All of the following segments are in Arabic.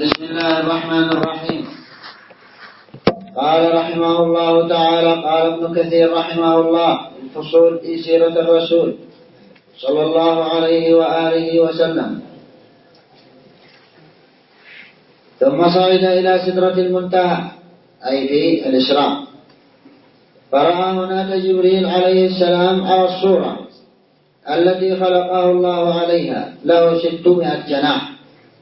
بسم الله الرحمن الرحيم. قال رحمه الله تعالى: قال ابن كثير رحمه الله: الفصول في سيرة الرسول صلى الله عليه وآله وسلم. ثم صعد إلى سدرة المنتهى أي في الإسراء، فرأى هناك جبريل عليه السلام على الصورة التي خلقه الله عليها، له 600 جناح.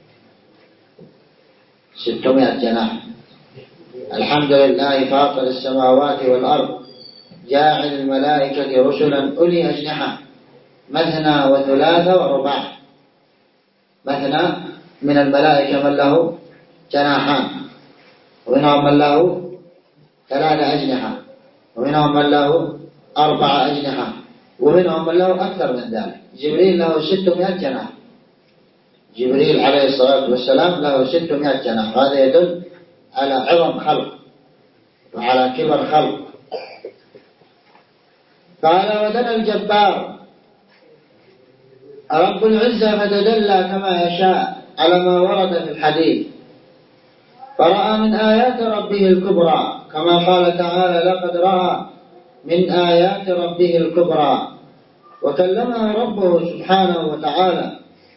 600 جناح. الحمد لله فاطر السماوات والأرض، جاعل الملائكة رسلا أولي أجنحة مثنى وثلاث ورباع. مثنى من الملائكة من له جناحان، ومنهم من له 3 أجنحة، ومنهم من له 4 أجنحة، ومنهم من له أكثر من ذلك. جبريل له 600 جناح. جبريل عليه الصلاة والسلام له 600 جناح. هذا يدل على عظم خلق وعلى كبر خلق. قال: ودنا الجبار رب العزة فتدلى كما يشاء على ما ورد في الحديث، فرأى من آيات ربه الكبرى، كما قال تعالى: لقد رأى من آيات ربه الكبرى. وكلمه ربه سبحانه وتعالى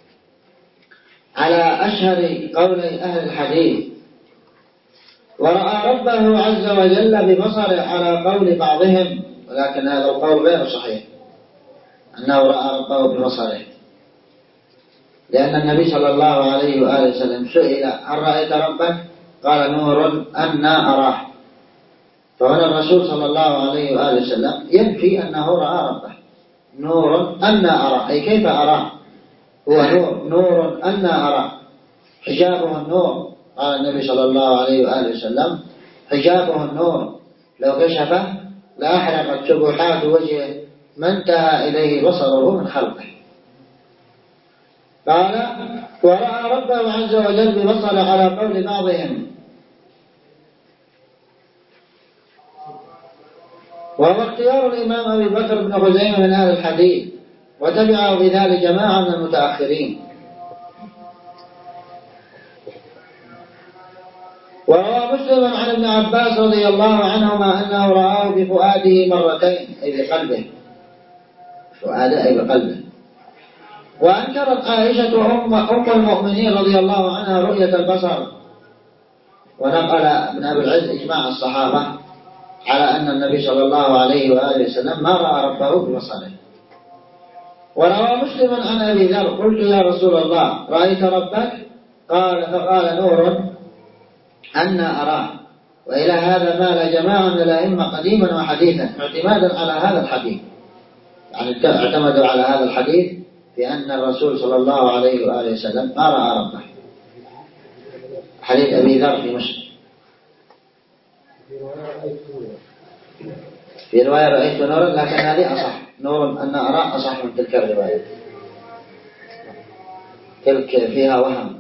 على أشهر قولي أهل الحديث. ورأى ربه عز وجل ببصره على قول بعضهم، ولكن هذا القول غير صحيح أنه رأى ربه ببصره، لأن النبي صلى الله عليه وآله وسلم سئل: هل رأيت ربك؟ قال: نور أنا أراه. فهنا الرسول صلى الله عليه وآله وسلم ينفي أنه رأى ربه. نور أنا أراه، أي كيف أراه؟ هو نور أنا أراه، حجابه النور. قال النبي صلى الله عليه وآله وسلم: حجابه النور، لو كشفه لأحرقت سبحات وجهه ما انتهى إليه بصره من خلقه. قال: ورأى ربه عز وجل ببصره على قول بعضهم، وهو اختيار الإمام أبي بكر بن خزيمة من أهل الحديث، وتبعه بذلك جماعة من المتأخرين. وروى مسلم عن ابن عباس رضي الله عنهما أنه رآه بفؤاده مرتين، أي بقلبه. فؤاده أي بقلبه. وأنكرت عائشة أم المؤمنين رضي الله عنها رؤية البصر. ونقل ابن أبي العز إجماع الصحابة على أن النبي صلى الله عليه وآله وسلم ما رأى ربه ببصره. وروى مسلم عن أبي ذر: قلت يا رسول الله رأيت ربك؟ فقال: نور أنا أراه. وإلى هذا مال جماعة من الأئمة قديما وحديثا اعتمادا على هذا الحديث، يعني اعتمدوا على هذا الحديث في أن الرسول صلى الله عليه وآله وسلم ما رأى ربه. حديث أبي ذر في مسلم. في رواية رأيت نورا، لكن هذه أصح. نور أن أرى أصح من تلك الرواية، تلك فيها وهم.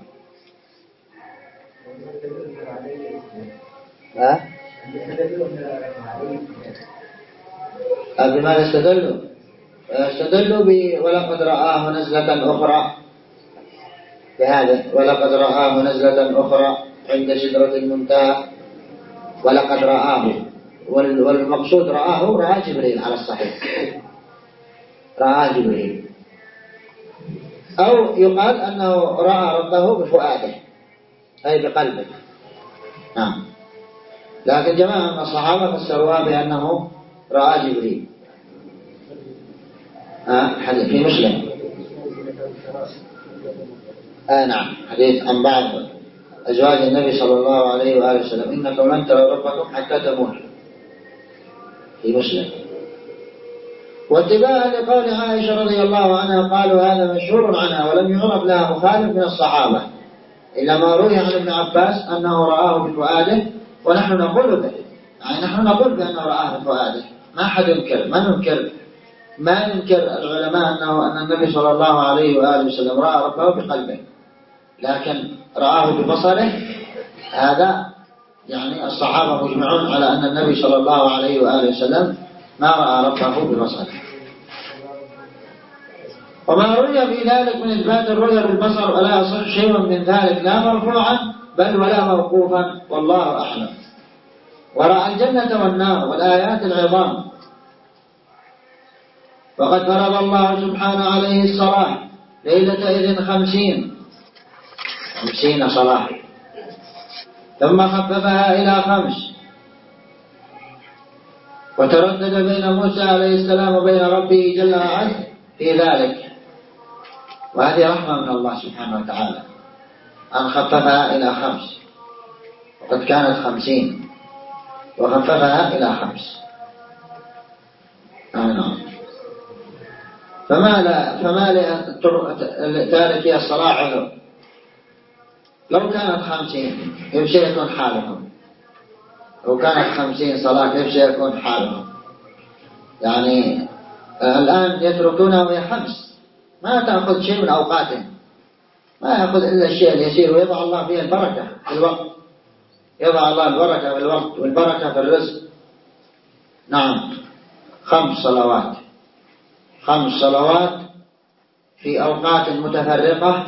بماذا استدلوا؟ استدلوا ولقد رآه نزلة أخرى بهذا، ولقد رآه نزلة أخرى عند سدرة المنتهى، ولقد رآه. والمقصود رآه جبريل على الصحيح، رآه جبريل. أو يقال أنه رأى ربه بفؤاده أي بقلبه. نعم. لكن جماعة من الصحابة فسروها بأنه رأى جبريل. حديث في مسلم. نعم، حديث عن بعض أزواج النبي صلى الله عليه وآله وسلم: إنكم لن تروا ربكم حتى تموتوا، في مسلم. واتباعا لقول عائشة رضي الله عنها قالوا هذا مشهور عنها، ولم يعرف لها مخالف من الصحابة، إلا ما روي عن ابن عباس أنه رآه بفؤاده، ونحن نقول به، يعني نحن نقول بأنه رآه بفؤاده. ما حد ينكر، ما ينكر العلماء أن النبي صلى الله عليه وآله وسلم رأى ربه بقلبه، لكن رآه ببصره. هذا يعني الصحابة مجمعون على أن النبي صلى الله عليه وآله وسلم ما رأى ربه ببصره. وما روي في ذلك من إثبات الرؤيا بالبصر ولا يصح شيء من ذلك، لا مرفوعا بل ولا موقوفا، والله أعلم. ورأى الجنة والنار والآيات العظام. وقد فرض الله سبحانه عليه الصلاة ليلة إذن 50 صلاة، ثم خففها إلى 5، وتردد بين موسى عليه السلام وبين ربه جل وعلا في ذلك. وهذه رحمة من الله سبحانه وتعالى أن خففها إلى 5، وقد كانت 50 وخففها إلى 5. نعم. فما لتاركي الصلاة عذر. لو كانت 50 كيف سيكون حالهم؟ لو كانت 50 صلاة كيف سيكون حالهم؟ يعني الآن يتركونها وهي 5، ما تأخذ شيء من أوقاتهم، ما يأخذ إلا الشيء اليسير، ويضع الله فيه البركة في الوقت، يضع الله البركة في الوقت والبركة في الرزق. نعم، 5 صلوات في أوقات متفرقة،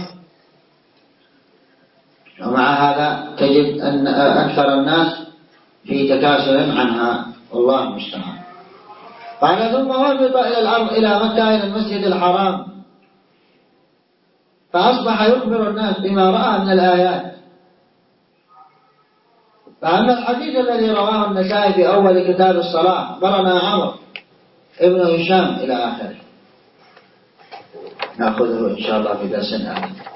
ومع هذا تجد أن أكثر الناس في تكاسل عنها، والله المستعان. قال ثم هبط إلى الأرض إلى مكة إلى المسجد الحرام، فأصبح يخبر الناس بما رأى من الآيات. فأما الحديث الذي رواه النسائي في أول كتاب الصلاة أخبرنا عمرو ابن هشام إلى آخره، نأخذه إن شاء الله في درس آخر.